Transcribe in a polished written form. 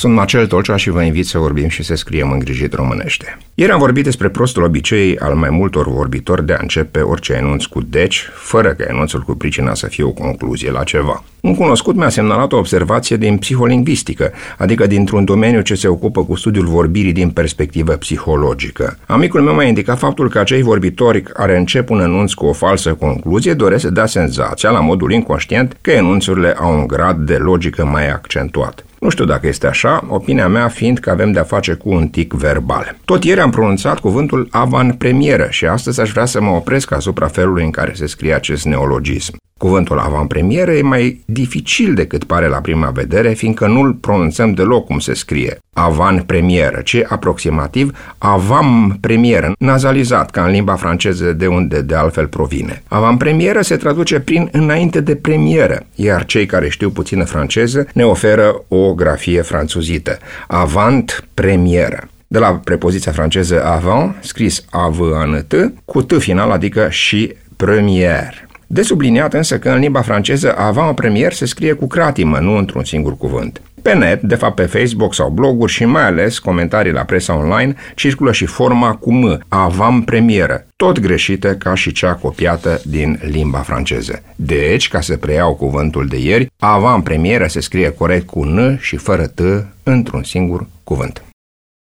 Sunt Marcel Tolcea și vă invit să vorbim și să scriem îngrijit românește. Ieri am vorbit despre prostul obicei al mai multor vorbitori de a începe orice enunț cu deci, fără ca enunțul cu pricina să fie o concluzie la ceva. Un cunoscut mi-a semnalat o observație din psiholingvistică, adică dintr-un domeniu ce se ocupă cu studiul vorbirii din perspectivă psihologică. Amicul meu mi-a indicat faptul că acei vorbitori care încep un enunț cu o falsă concluzie doresc să dea senzația, la modul inconștient, că enunțurile au un grad de logică mai accentuat. Nu știu dacă este așa, opinia mea fiind că avem de-a face cu un tic verbal. Tot ieri am pronunțat cuvântul avanpremieră și astăzi aș vrea să mă opresc asupra felului în care se scrie acest neologism. Cuvântul avanpremieră e mai dificil decât pare la prima vedere, fiindcă nu-l pronunțăm deloc cum se scrie avanpremieră, ci aproximativ avampremieră, nazalizat ca în limba franceză de unde de altfel provine. Avanpremieră se traduce prin înainte de premieră, iar cei care știu puțină franceză ne oferă o grafie franțuzită, avant-premieră. De la prepoziția franceză avant, scris avant, cu t final, adică și première. De subliniat însă că în limba franceză avant-première se scrie cu cratimă, nu într-un singur cuvânt. Pe net, de fapt pe Facebook sau bloguri și mai ales comentarii la presa online, circulă și forma cu m, avant-premieră, tot greșită ca și cea copiată din limba franceză. Deci, ca să preiau cuvântul de ieri, avant-premieră se scrie corect cu n și fără t într-un singur cuvânt.